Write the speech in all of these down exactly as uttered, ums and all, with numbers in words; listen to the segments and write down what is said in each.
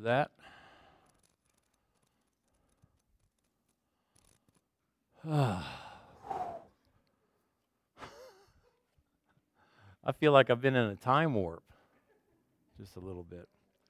that. I feel like I've been in a time warp, just a little bit.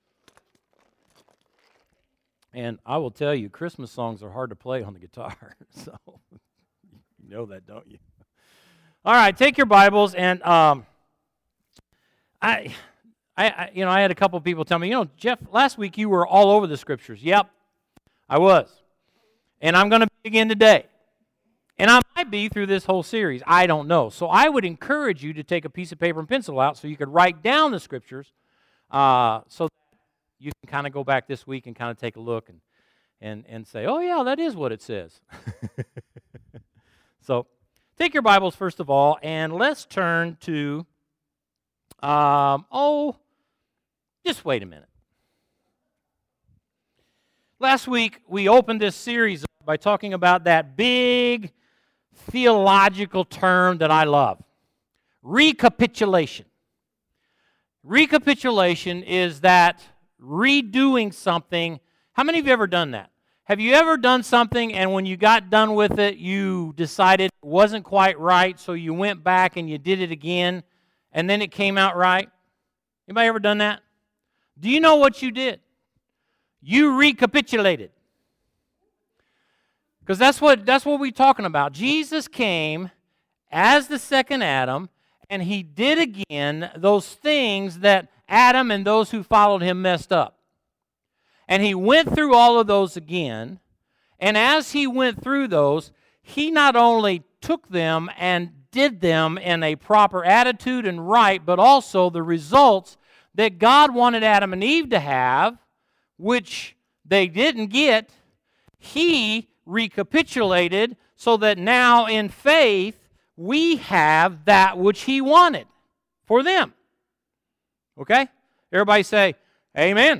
And I will tell you, Christmas songs are hard to play on the guitar, so you know that, don't you? All right, take your Bibles, and um, I, I, I, you know, I had a couple people tell me, you know, Jeff, last week you were all over the Scriptures. Yep, I was, and I'm going to be again today. And I might be through this whole series. I don't know. So I would encourage you to take a piece of paper and pencil out so you could write down the Scriptures uh, so that you can kind of go back this week and kind of take a look and, and, and say, oh, yeah, that is what it says. So take your Bibles, first of all, and let's turn to, um, oh, just wait a minute. Last week, we opened this series by talking about that big theological term that I love, recapitulation. Recapitulation is that redoing something. How many of you have ever done that? Have you ever done something and when you got done with it, you decided it wasn't quite right, so you went back and you did it again, and then it came out right? Anybody ever done that? Do you know what you did? You recapitulated. Because that's what, that's what we're talking about. Jesus came as the second Adam, and he did again those things that Adam and those who followed him messed up. And he went through all of those again, and as he went through those, he not only took them and did them in a proper attitude and right, but also the results that God wanted Adam and Eve to have, which they didn't get, he recapitulated so that now in faith we have that which he wanted for them. Okay? Everybody say, amen.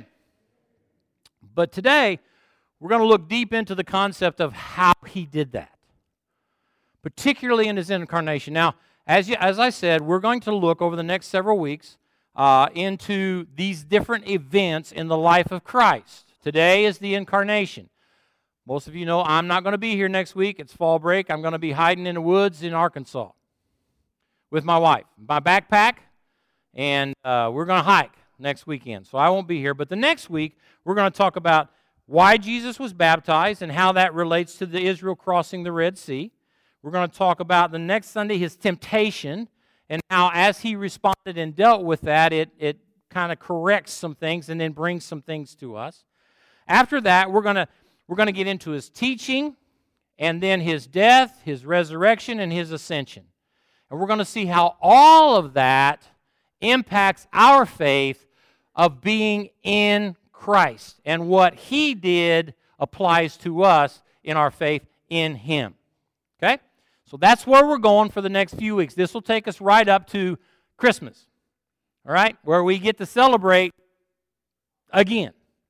But today, we're going to look deep into the concept of how he did that, particularly in his incarnation. Now, as, you, as I said, we're going to look over the next several weeks uh, into these different events in the life of Christ. Today is the incarnation. Most of you know I'm not going to be here next week. It's fall break. I'm going to be hiding in the woods in Arkansas with my wife, my backpack, and uh, we're going to hike next weekend. So I won't be here. But the next week, we're going to talk about why Jesus was baptized and how that relates to the Israel crossing the Red Sea. We're going to talk about the next Sunday his temptation and how as he responded and dealt with that, it, it kind of corrects some things and then brings some things to us. After that, we're going to We're going to get into his teaching, and then his death, his resurrection, and his ascension. And we're going to see how all of that impacts our faith of being in Christ. And what he did applies to us in our faith in him. Okay? So that's where we're going for the next few weeks. This will take us right up to Christmas. All right? Where we get to celebrate again.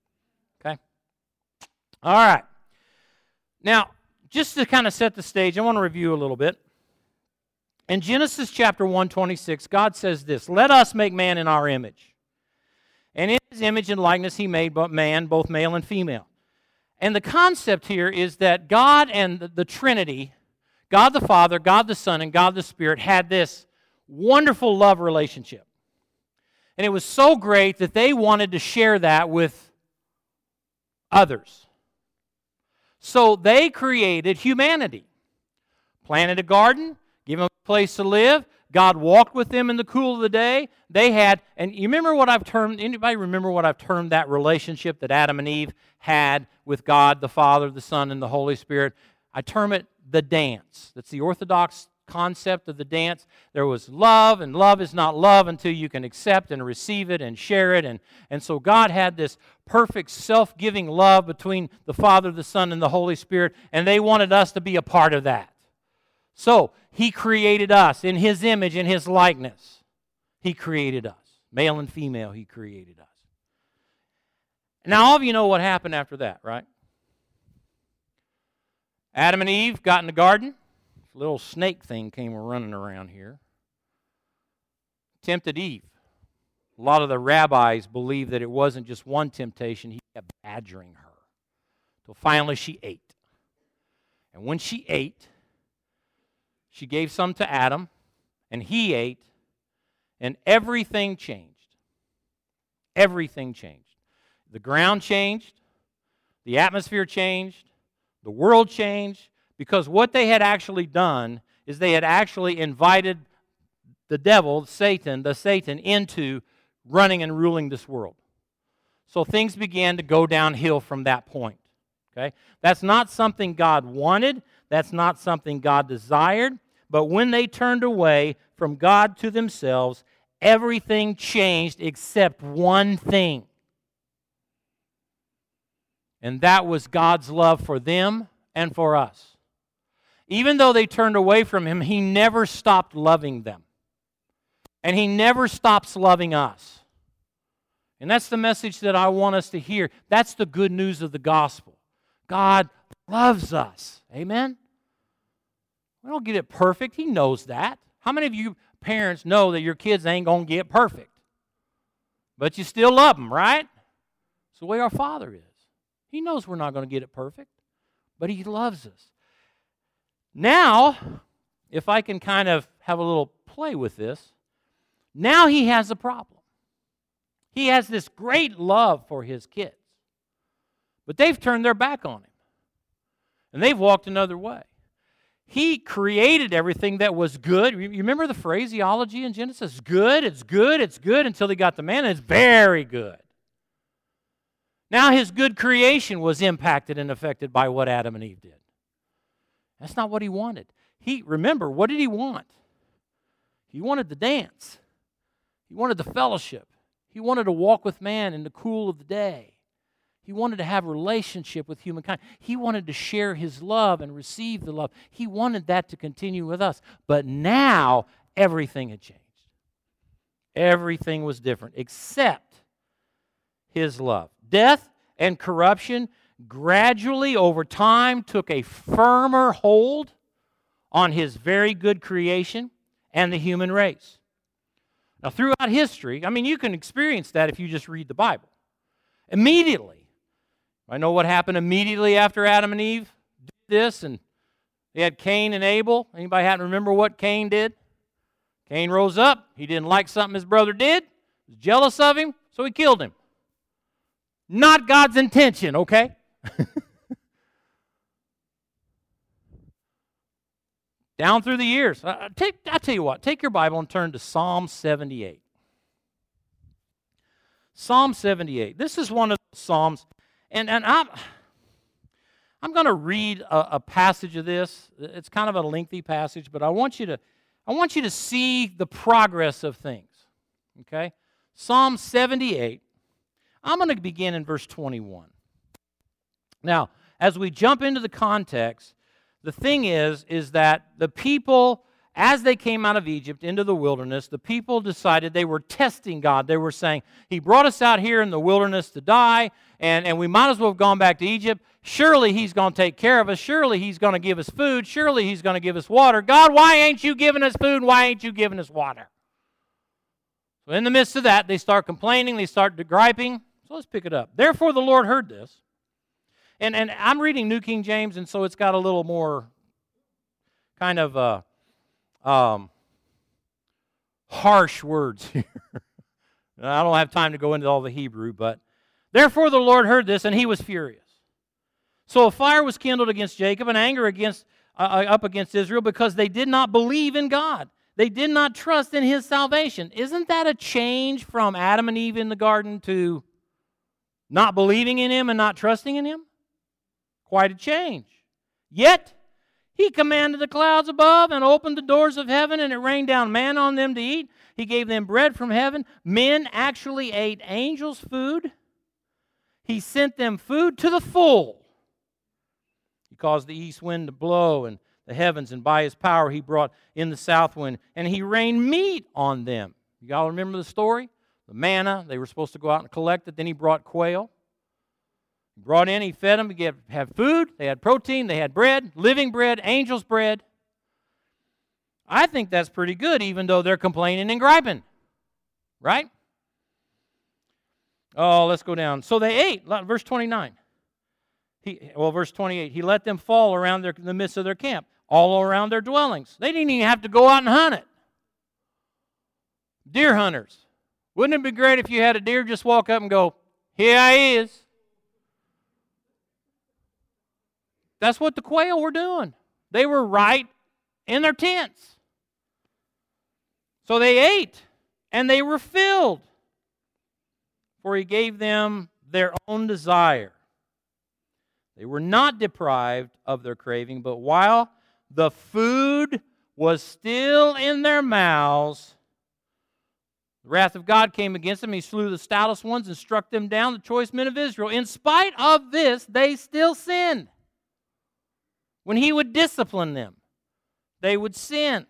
All right. Now, just to kind of set the stage, I want to review a little bit. In Genesis chapter one twenty-six, God says this, "Let us make man in our image. And in his image and likeness he made man, both male and female." And the concept here is that God and the, the Trinity, God the Father, God the Son, and God the Spirit had this wonderful love relationship. And it was so great that they wanted to share that with others. So they created humanity, planted a garden, gave them a place to live. God walked with them in the cool of the day. They had, and you remember what I've termed, anybody remember what I've termed that relationship that Adam and Eve had with God, the Father, the Son, and the Holy Spirit? I term it the dance. That's the Orthodox concept of the dance. There was love, and love is not love until you can accept and receive it and share it. And, and so God had this perfect self-giving love between the Father, the Son, and the Holy Spirit, and they wanted us to be a part of that. So he created us in his image and his likeness. He created us. Male and female, he created us. Now, all of you know what happened after that, right? Adam and Eve got in the garden. Little snake thing came running around here. Tempted Eve. A lot of the rabbis believe that it wasn't just one temptation. He kept badgering her. Till finally she ate. And when she ate, she gave some to Adam, and he ate, and everything changed. Everything changed. The ground changed, the atmosphere changed, the world changed, because what they had actually done is they had actually invited the devil, Satan, the Satan, into running and ruling this world. So things began to go downhill from that point. Okay? That's not something God wanted. That's not something God desired. But when they turned away from God to themselves, everything changed except one thing. And that was God's love for them and for us. Even though they turned away from Him, He never stopped loving them. And He never stops loving us. And that's the message that I want us to hear. That's the good news of the gospel. God loves us. Amen? We don't get it perfect. He knows that. How many of you parents know that your kids ain't going to get perfect? But you still love them, right? It's the way our Father is. He knows we're not going to get it perfect, but He loves us. Now, if I can kind of have a little play with this, now He has a problem. He has this great love for His kids, but they've turned their back on Him, and they've walked another way. He created everything that was good. You remember the phraseology in Genesis? Good, it's good, it's good, until He got the man, and it's very good. Now His good creation was impacted and affected by what Adam and Eve did. That's not what He wanted. He, remember, what did He want? He wanted the dance. He wanted the fellowship. He wanted to walk with man in the cool of the day. He wanted to have a relationship with humankind. He wanted to share His love and receive the love. He wanted that to continue with us. But now, everything had changed. Everything was different except His love. Death and corruption gradually, over time, took a firmer hold on His very good creation and the human race. Now, throughout history, I mean, you can experience that if you just read the Bible. Immediately, I know what happened immediately after Adam and Eve did this, and they had Cain and Abel. Anybody happen to remember what Cain did? Cain rose up. He didn't like something his brother did. He was jealous of him, so he killed him. Not God's intention, okay? Down through the years. Uh, take, I'll tell you what. Take your Bible and turn to Psalm seventy-eight. Psalm seventy-eight. This is one of the Psalms. And, and I'm, I'm going to read a, a passage of this. It's kind of a lengthy passage, but I want you to, I want you to see the progress of things. Okay? Psalm seventy-eight. I'm going to begin in verse twenty-one. Now, as we jump into the context, the thing is, is that the people, as they came out of Egypt into the wilderness, the people decided they were testing God. They were saying, He brought us out here in the wilderness to die, and, and we might as well have gone back to Egypt. Surely He's going to take care of us. Surely He's going to give us food. Surely He's going to give us water. God, why ain't You giving us food? Why ain't You giving us water? So in the midst of that, they start complaining. They start griping. So let's pick it up. Therefore the Lord heard this. And, and I'm reading New King James, and so it's got a little more kind of uh, um, harsh words here. I don't have time to go into all the Hebrew, but therefore the Lord heard this, and He was furious. So a fire was kindled against Jacob, and anger against uh, up against Israel, because they did not believe in God. They did not trust in His salvation. Isn't that a change from Adam and Eve in the garden to not believing in Him and not trusting in Him? Quite a change. Yet He commanded the clouds above and opened the doors of heaven, and it rained down manna on them to eat. He gave them bread from heaven. Men actually ate angels' food. He sent them food to the full. He caused the east wind to blow and the heavens, and by His power He brought in the south wind, and He rained meat on them. You all remember the story? The manna, they were supposed to go out and collect it. Then He brought quail. He brought in, He fed them. He had food. They had protein. They had bread, living bread, angel's bread. I think that's pretty good, even though they're complaining and griping. Right? Oh, let's go down. So they ate, verse twenty-nine. He, well, verse twenty-eight, he let them fall around their, the midst of their camp, all around their dwellings. They didn't even have to go out and hunt it. Deer hunters. Wouldn't it be great if you had a deer just walk up and go, here I is? That's what the quail were doing. They were right in their tents. So they ate, and they were filled, for he gave them their own desire. They were not deprived of their craving, but while the food was still in their mouths, the wrath of God came against them. He slew the stoutest ones and struck them down, the choice men of Israel. In spite of this, they still sinned. When he would discipline them, they would sin.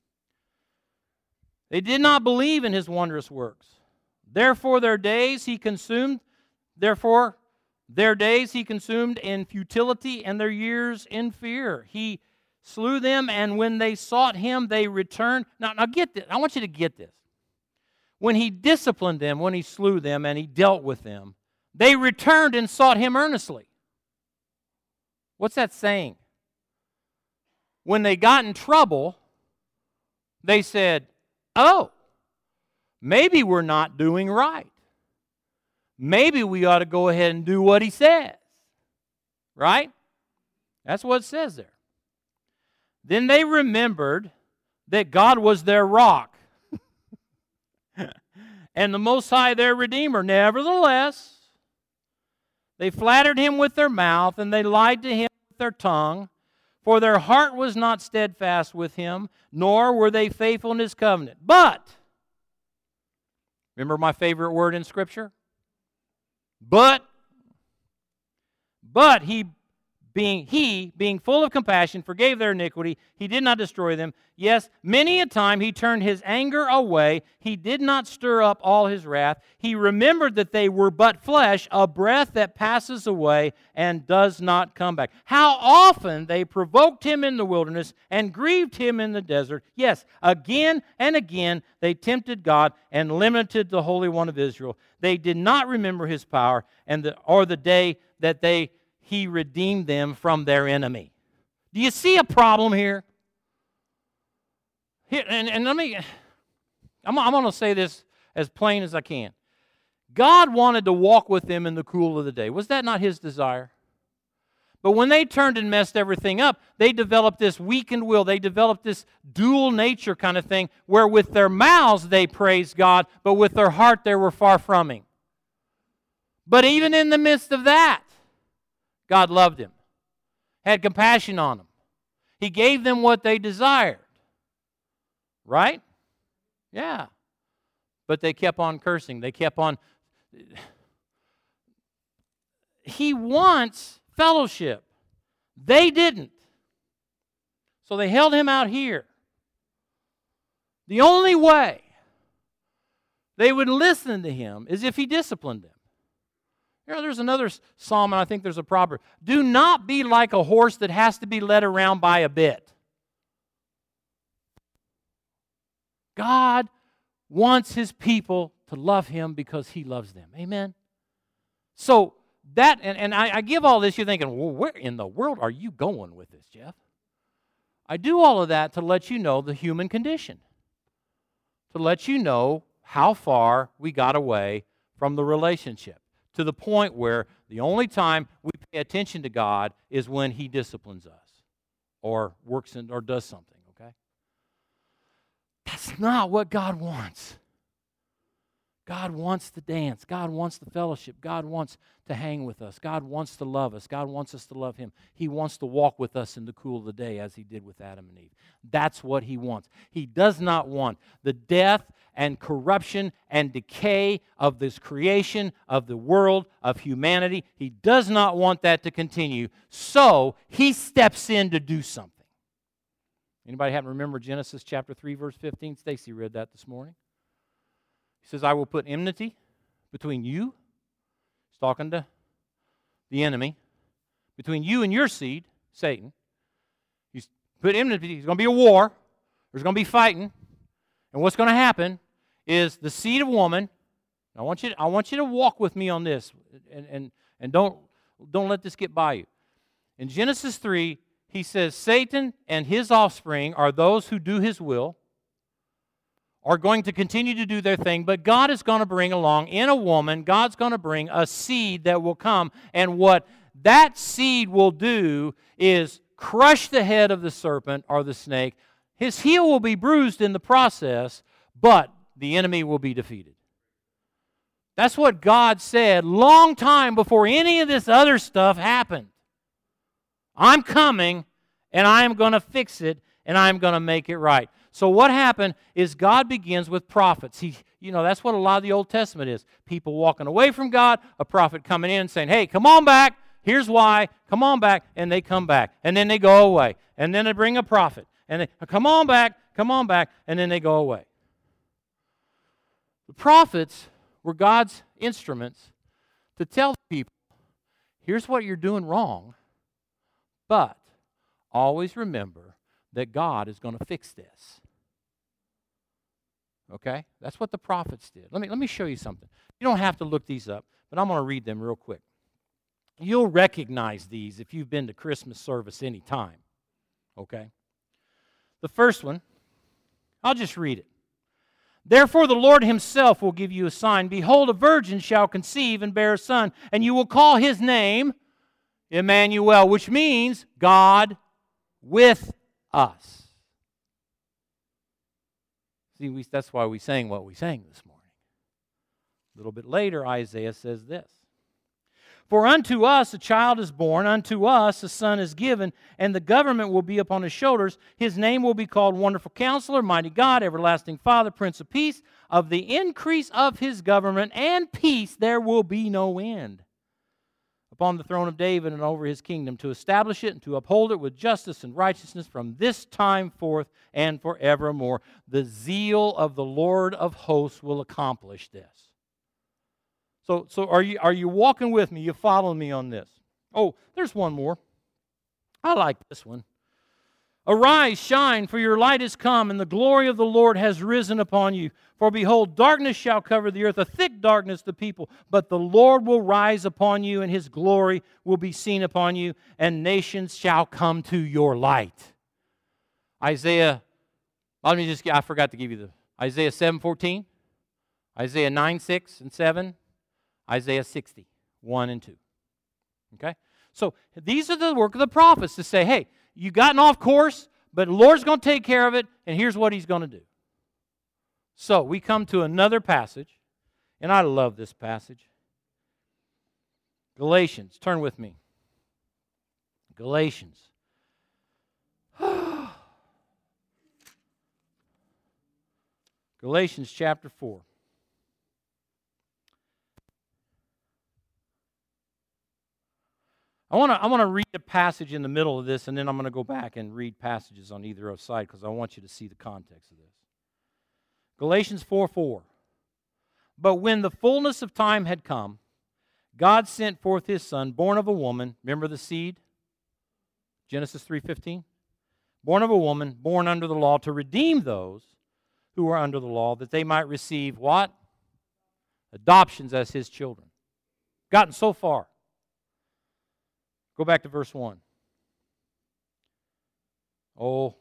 They did not believe in his wondrous works. Therefore their days he consumed, therefore their days he consumed in futility and their years in fear. He slew them, and when they sought him, they returned. Now, now get this. I want you to get this. When he disciplined them, when he slew them, and he dealt with them, they returned and sought him earnestly. What's that saying? When they got in trouble, they said, oh, maybe we're not doing right. Maybe we ought to go ahead and do what he says. Right? That's what it says there. Then they remembered that God was their rock and the Most High their Redeemer. Nevertheless, they flattered him with their mouth, and they lied to him with their tongue, for their heart was not steadfast with him, nor were they faithful in his covenant. But, remember my favorite word in Scripture? But, but he being he, being full of compassion, forgave their iniquity. He did not destroy them. Yes, many a time he turned his anger away. He did not stir up all his wrath. He remembered that they were but flesh, a breath that passes away and does not come back. How often they provoked him in the wilderness and grieved him in the desert. Yes, again and again they tempted God and limited the Holy One of Israel. They did not remember his power and the, or the day that they he redeemed them from their enemy. Do you see a problem here? Here, and, and let me, I'm, I'm going to say this as plain as I can. God wanted to walk with them in the cool of the day. Was that not his desire? But when they turned and messed everything up, they developed this weakened will. They developed this dual nature kind of thing where with their mouths they praised God, but with their heart they were far from him. But even in the midst of that, God loved him, had compassion on him. He gave them what they desired. Right? Yeah. But they kept on cursing. They kept on. He wants fellowship. They didn't. So they held him out here. The only way they would listen to him is if he disciplined them. You know, there's another psalm, and I think there's a proverb. Do not be like a horse that has to be led around by a bit. God wants his people to love him because he loves them. Amen? So, that, and, and I, I give all this, you're thinking, well, where in the world are you going with this, Jeff? I do all of that to let you know the human condition. To let you know how far we got away from the relationship. To the point where the only time we pay attention to God is when he disciplines us or works in, or does something, okay? That's not what God wants. God wants to dance. God wants the fellowship. God wants to hang with us. God wants to love us. God wants us to love him. He wants to walk with us in the cool of the day as he did with Adam and Eve. That's what he wants. He does not want the death and corruption and decay of this creation, of the world, of humanity. He does not want that to continue. So he steps in to do something. Anybody happen to remember Genesis chapter three, verse fifteen? Stacy read that this morning. He says, I will put enmity between you, he's talking to the enemy, between you and your seed, Satan. He's put enmity, there's going to be a war, there's going to be fighting, and what's going to happen is the seed of woman, I want you to, I want you to walk with me on this, and, and, and don't, don't let this get by you. In Genesis three, he says, Satan and his offspring are those who do his will, are going to continue to do their thing, but God is going to bring along, in a woman, God's going to bring a seed that will come, and what that seed will do is crush the head of the serpent or the snake. His heel will be bruised in the process, but the enemy will be defeated. That's what God said long time before any of this other stuff happened. I'm coming, and I am going to fix it, and I'm going to make it right. So what happened is God begins with prophets. He, you know, that's what a lot of the Old Testament is. People walking away from God, a prophet coming in and saying, hey, come on back. Here's why. Come on back. And they come back. And then they go away. And then they bring a prophet. And they come on back, come on back. And then they go away. The prophets were God's instruments to tell people, here's what you're doing wrong, but always remember that God is going to fix this. Okay? That's what the prophets did. Let me, let me show you something. You don't have to look these up, but I'm going to read them real quick. You'll recognize these if you've been to Christmas service any time. Okay? The first one, I'll just read it. Therefore the Lord himself will give you a sign. Behold, a virgin shall conceive and bear a son, and you will call his name Emmanuel, which means God with us. See, we, that's why we sang what we sang this morning. A little bit later, Isaiah says this. For unto us a child is born, unto us a son is given, and the government will be upon his shoulders. His name will be called Wonderful Counselor, Mighty God, Everlasting Father, Prince of Peace. Of the increase of his government and peace there will be no end. Upon the throne of David and over his kingdom, to establish it and to uphold it with justice and righteousness from this time forth and forevermore. The zeal of the Lord of hosts will accomplish this. So, so are you, are you walking with me? You following me on this? Oh, there's one more. I like this one. Arise, shine, for your light is come, and the glory of the Lord has risen upon you. For behold, darkness shall cover the earth, a thick darkness the people. But the Lord will rise upon you, and his glory will be seen upon you, and nations shall come to your light. Isaiah, let me just, I forgot to give you the, Isaiah seven fourteen, Isaiah nine six and seven, Isaiah sixty, one and two. Okay? So these are the work of the prophets to say, hey, you've gotten off course, but the Lord's going to take care of it, and here's what he's going to do. So we come to another passage, and I love this passage. Galatians, turn with me. Galatians. Galatians chapter four. I want to I want to read a passage in the middle of this, and then I'm going to go back and read passages on either side because I want you to see the context of this. Galatians four four. But when the fullness of time had come, God sent forth his Son, born of a woman. Remember the seed? Genesis three fifteen. Born of a woman, born under the law, to redeem those who are under the law, that they might receive what? Adoptions as his children. Gotten so far. Go back to verse one. Oh.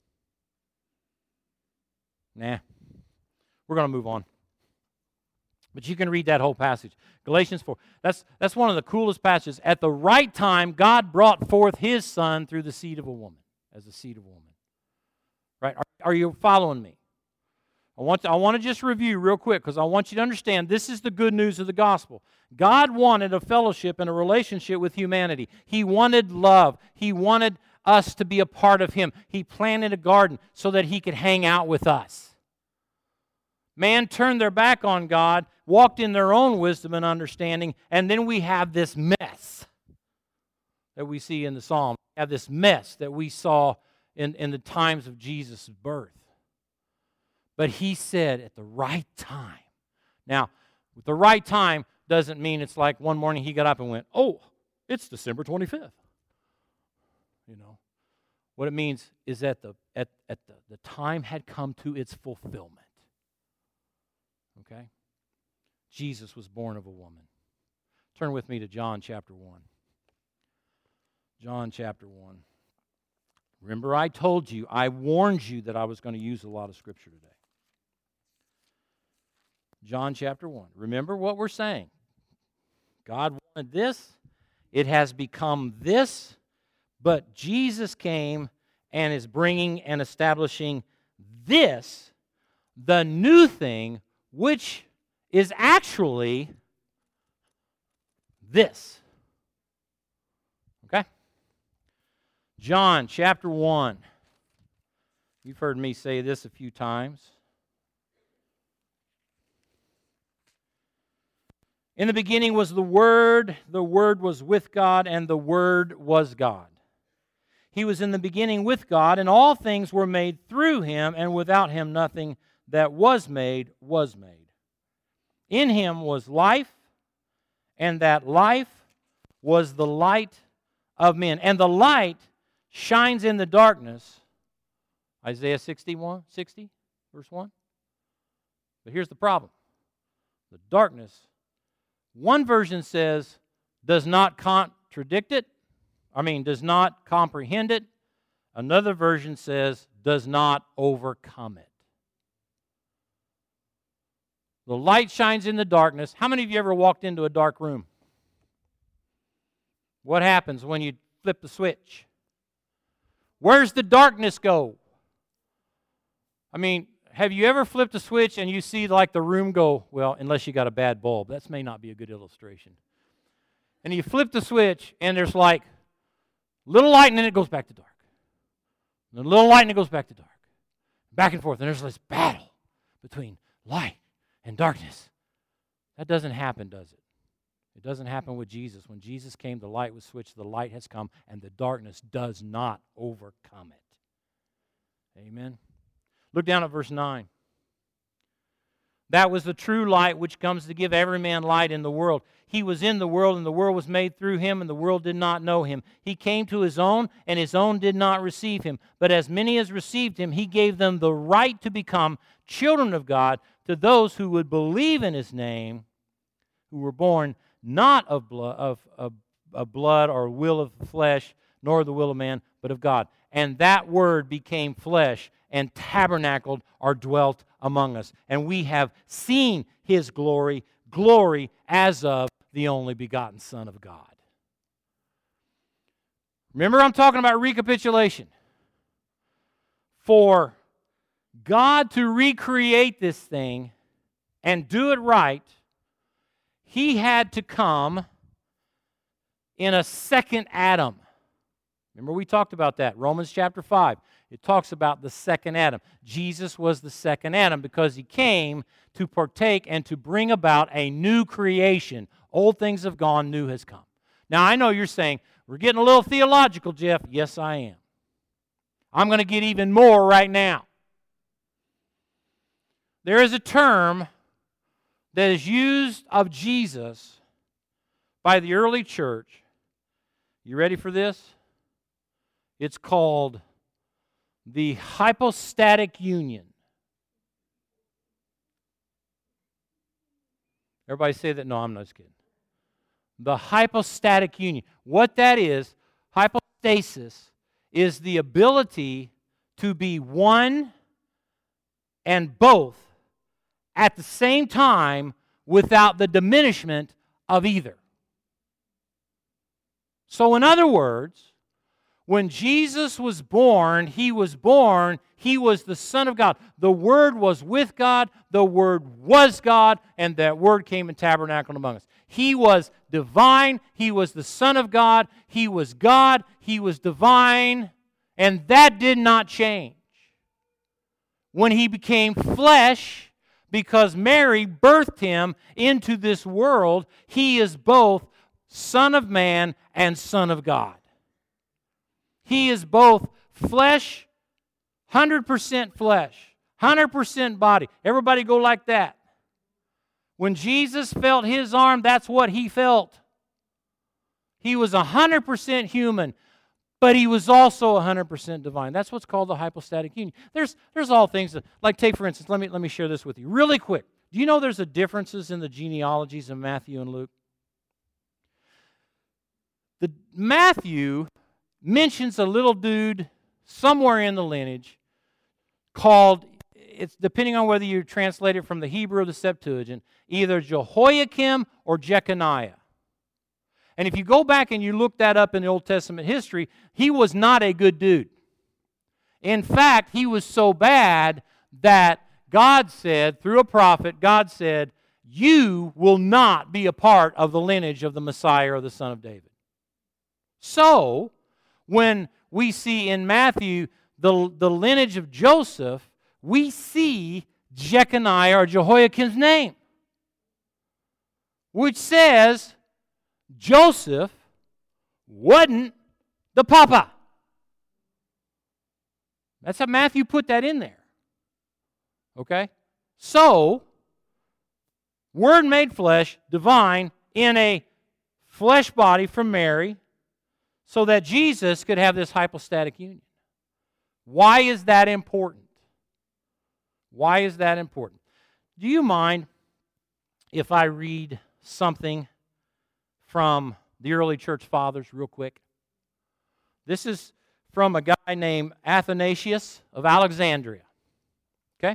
Nah. We're going to move on. But you can read that whole passage. Galatians four. That's, that's one of the coolest passages. At the right time, God brought forth his Son through the seed of a woman, as the seed of a woman. Right? Are, are you following me? I want, to, I want to just review real quick because I want you to understand this is the good news of the gospel. God wanted a fellowship and a relationship with humanity. He wanted love. He wanted us to be a part of him. He planted a garden so that he could hang out with us. Man turned their back on God, walked in their own wisdom and understanding, and then we have this mess that we see in the Psalm. We have this mess that we saw in, in the times of Jesus' birth. But he said at the right time. Now, with the right time doesn't mean it's like one morning he got up and went, oh, it's December twenty-fifth. You know, what it means is that the, at, at the, the time had come to its fulfillment. Okay? Jesus was born of a woman. Turn with me to John chapter one. John chapter one. Remember, I told you, I warned you that I was going to use a lot of Scripture today. John chapter one. Remember what we're saying. God wanted this. It has become this. But Jesus came and is bringing and establishing this, the new thing, which is actually this. Okay? John chapter one. You've heard me say this a few times. In the beginning was the Word, the Word was with God, and the Word was God. He was in the beginning with God, and all things were made through Him, and without Him nothing that was made was made. In Him was life, and that life was the light of men. And the light shines in the darkness. Isaiah sixty-one, sixty, verse one. But here's the problem. The darkness, one version says, does not contradict it. I mean, does not comprehend it. Another version says, does not overcome it. The light shines in the darkness. How many of you ever walked into a dark room? What happens when you flip the switch? Where's the darkness go? I mean, have you ever flipped a switch and you see like the room go, well, unless you got a bad bulb. That may not be a good illustration. And you flip the switch and there's like little light and then it goes back to dark. And a little light and it goes back to dark. Back and forth. And there's this battle between light and darkness. That doesn't happen, does it? It doesn't happen with Jesus. When Jesus came, the light was switched, the light has come, and the darkness does not overcome it. Amen. Look down at verse nine. That was the true light which comes to give every man light in the world. He was in the world, and the world was made through Him, and the world did not know Him. He came to His own, and His own did not receive Him. But as many as received Him, He gave them the right to become children of God, to those who would believe in His name, who were born not of blood, of, of, of blood or will of the flesh, nor the will of man, but of God. And that Word became flesh and tabernacled or dwelt among us. And we have seen His glory, glory as of the only begotten Son of God. Remember, I'm talking about recapitulation. For God to recreate this thing and do it right, He had to come in a second Adam. Remember we talked about that, Romans chapter five. It talks about the second Adam. Jesus was the second Adam because He came to partake and to bring about a new creation. Old things have gone, new has come. Now I know you're saying, we're getting a little theological, Jeff. Yes, I am. I'm going to get even more right now. There is a term that is used of Jesus by the early church. You ready for this? It's called the hypostatic union. Everybody say that? No, I'm not just kidding. The hypostatic union. What that is, hypostasis, is the ability to be one and both at the same time without the diminishment of either. So in other words, when Jesus was born, He was born, He was the Son of God. The Word was with God, the Word was God, and that Word came and tabernacled among us. He was divine, He was the Son of God, He was God, He was divine, and that did not change. When He became flesh, because Mary birthed Him into this world, He is both Son of Man and Son of God. He is both flesh, one hundred percent flesh, one hundred percent body. Everybody go like that. When Jesus felt His arm, that's what He felt. He was one hundred percent human, but He was also one hundred percent divine. That's what's called the hypostatic union. There's, there's all things that, like take for instance, let me, let me share this with you really quick. Do you know there's a differences in the genealogies of Matthew and Luke? The Matthew mentions a little dude somewhere in the lineage called, it's depending on whether you translate it from the Hebrew or the Septuagint, either Jehoiakim or Jeconiah. And if you go back and you look that up in the Old Testament history, he was not a good dude. In fact, he was so bad that God said, through a prophet, God said, you will not be a part of the lineage of the Messiah or the Son of David. So, when we see in Matthew the, the lineage of Joseph, we see Jeconiah or Jehoiakim's name, which says Joseph wasn't the papa. That's how Matthew put that in there. Okay? So, Word made flesh, divine, in a flesh body from Mary, so that Jesus could have this hypostatic union. Why is that important? Why is that important? Do you mind if I read something from the early church fathers real quick? This is from a guy named Athanasius of Alexandria. Okay?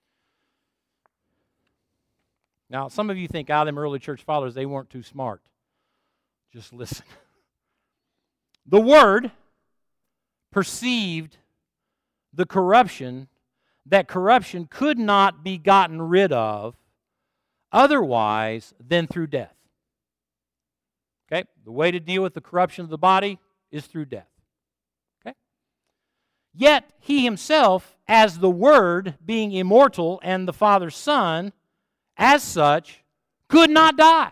Now, some of you think, ah, them early church fathers, they weren't too smart. Just listen. The Word perceived the corruption, that corruption could not be gotten rid of otherwise than through death. Okay? The way to deal with the corruption of the body is through death. Okay? Yet, He Himself, as the Word, being immortal and the Father's Son, as such, could not die.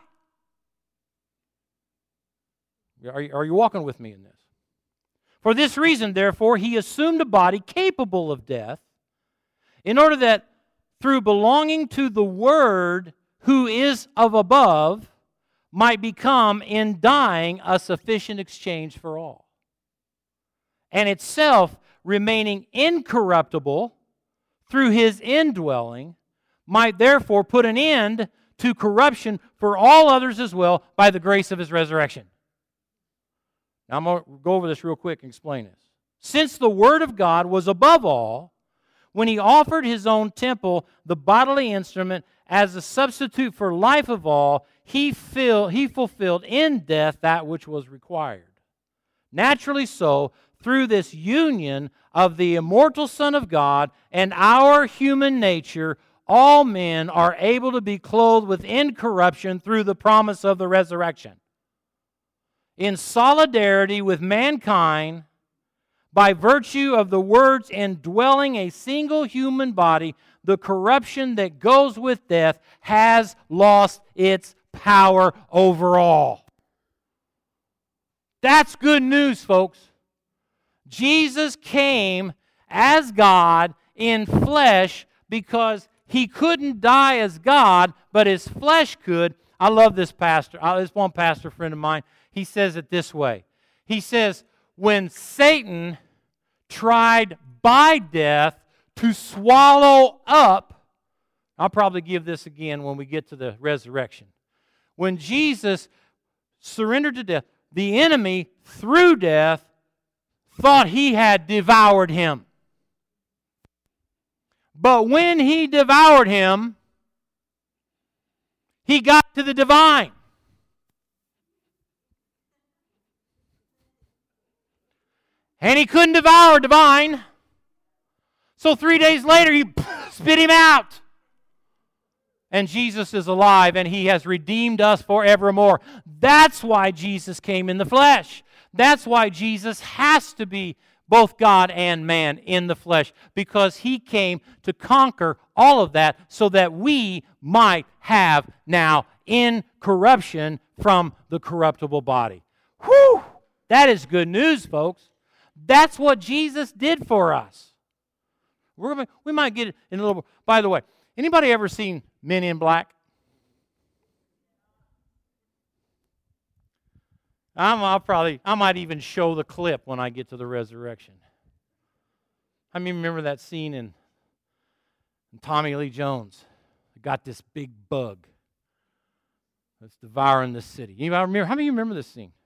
Are you, are you walking with me in this? For this reason, therefore, He assumed a body capable of death, in order that through belonging to the Word who is of above, might become in dying a sufficient exchange for all, and itself remaining incorruptible through His indwelling, might therefore put an end to corruption for all others as well by the grace of His resurrection. Now I'm going to go over this real quick and explain this. Since the Word of God was above all, when He offered His own temple, the bodily instrument, as a substitute for life of all, He, fill, he fulfilled in death that which was required. Naturally so, through this union of the immortal Son of God and our human nature, all men are able to be clothed with incorruption through the promise of the resurrection. In solidarity with mankind, by virtue of the Word's indwelling a single human body, the corruption that goes with death has lost its power over all. That's good news, folks. Jesus came as God in flesh because He couldn't die as God, but His flesh could. I love this pastor. This one pastor friend of mine, he says it this way. He says, when Satan tried by death to swallow up, I'll probably give this again when we get to the resurrection. When Jesus surrendered to death, the enemy, through death, thought he had devoured him. But when he devoured him, he got to the divine. And he couldn't devour divine. So three days later, he spit him out. And Jesus is alive, and He has redeemed us forevermore. That's why Jesus came in the flesh. That's why Jesus has to be both God and man in the flesh, because He came to conquer all of that so that we might have now incorruption from the corruptible body. Whew! That is good news, folks. That's what Jesus did for us. We're gonna, we might get it in a little. By the way, anybody ever seen Men in Black? I'm, I'll probably, I might even show the clip when I get to the resurrection. I mean, remember that scene in, in Tommy Lee Jones? The got this big bug that's devouring the city. Anybody remember? How many of you remember this scene?